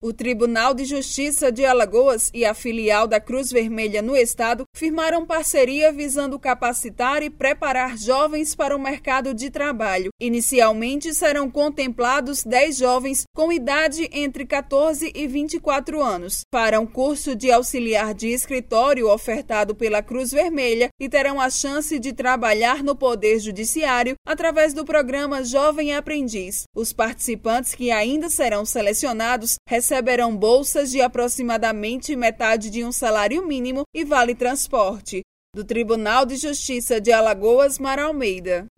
O Tribunal de Justiça de Alagoas e a filial da Cruz Vermelha no estado firmaram parceria visando capacitar e preparar jovens para o mercado de trabalho. Inicialmente serão contemplados 10 jovens com idade entre 14 e 24 anos. Farão curso de auxiliar de escritório ofertado pela Cruz Vermelha e terão a chance de trabalhar no Poder Judiciário através do programa Jovem Aprendiz. Os participantes que ainda serão selecionados receberão bolsas de aproximadamente metade de um salário mínimo e vale transporte. Do Tribunal de Justiça de Alagoas, Mara Almeida.